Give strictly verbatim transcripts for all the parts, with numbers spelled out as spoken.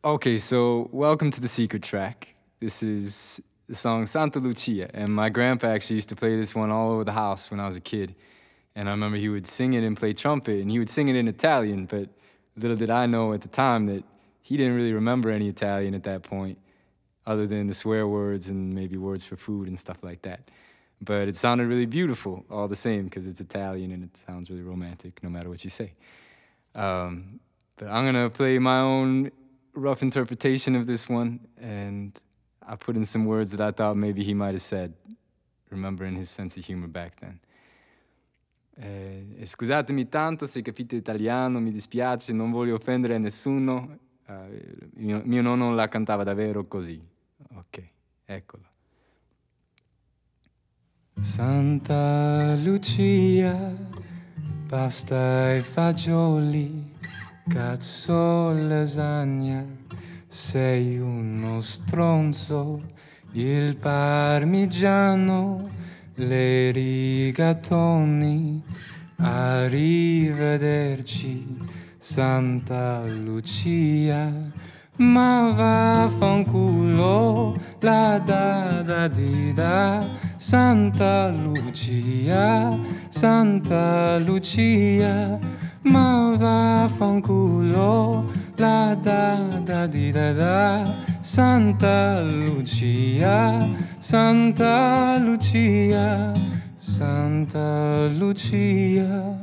Okay, so welcome to the secret track. This is the song Santa Lucia, and my grandpa actually used to play this one all over the house when I was a kid. And I remember he would sing it and play trumpet, and he would sing it in Italian, but little did I know at the time that he didn't really remember any Italian at that point, other than the swear words and maybe words for food and stuff like that. But it sounded really beautiful all the same, because it's Italian and it sounds really romantic no matter what you say. Um, but I'm gonna play my own rough interpretation of this one, and I put in some words that I thought maybe he might have said, remembering his sense of humor back then. Eh, scusatemi tanto se capite italiano, mi dispiace, non voglio offendere nessuno. Uh, mio, mio nonno la cantava davvero così. Ok, eccola. Santa Lucia, pasta e fagioli, cazzo lasagna, sei uno stronzo, il parmigiano, le rigatoni, arrivederci, Santa Lucia, ma vaffanculo, la da da di da, Santa Lucia, Santa Lucia, ma vaffanculo, la da da di da da, Santa Lucia, Santa Lucia, Santa Lucia,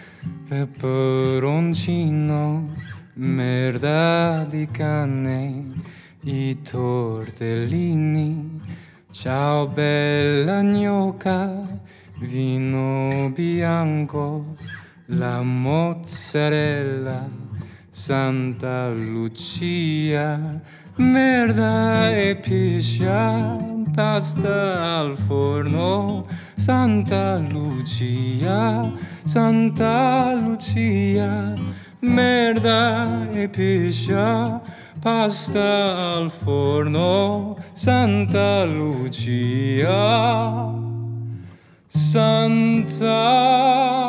peperoncino, merda di cane, i tortellini, ciao bella gnocca, vino bianco, la mozzarella, Santa Lucia, merda e piscia, pasta al forno, Santa Lucia, Santa Lucia, merda e piscia, pasta al forno, Santa Lucia, Santa